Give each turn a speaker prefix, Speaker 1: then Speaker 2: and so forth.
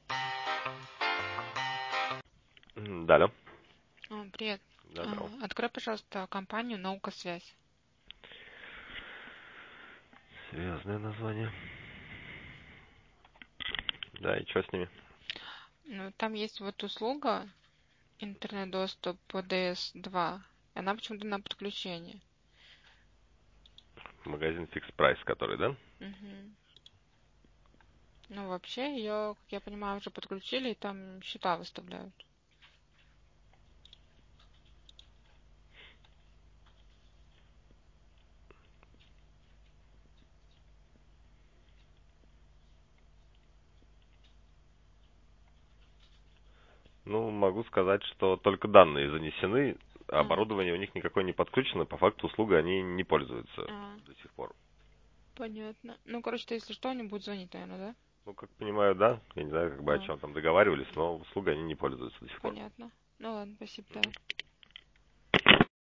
Speaker 1: Да, алло.
Speaker 2: Привет.
Speaker 1: Да, здорово.
Speaker 2: Открой, пожалуйста, компанию «Наука связь».
Speaker 1: Серьезное название. Да, и что с ними?
Speaker 2: Ну, там есть вот услуга интернет-доступ по DS2. Она почему-то на подключение.
Speaker 1: Магазин Fix Price, который, да?
Speaker 2: Мгм. Ну, вообще, ее, как я понимаю, уже подключили, и там счета выставляют.
Speaker 1: Ну, могу сказать, что только данные занесены, а
Speaker 2: А,
Speaker 1: оборудование у них никакое не подключено, по факту услугой они не пользуются
Speaker 2: а,
Speaker 1: до сих пор.
Speaker 2: понятно. Ну, короче, ты, если что, они будут звонить, наверное, да?
Speaker 1: Ну, как понимаю, да. Я не знаю, как бы о
Speaker 2: А,
Speaker 1: чем там договаривались, но услугой они не пользуются до сих пор.
Speaker 2: понятно. Ну ладно, спасибо, давай.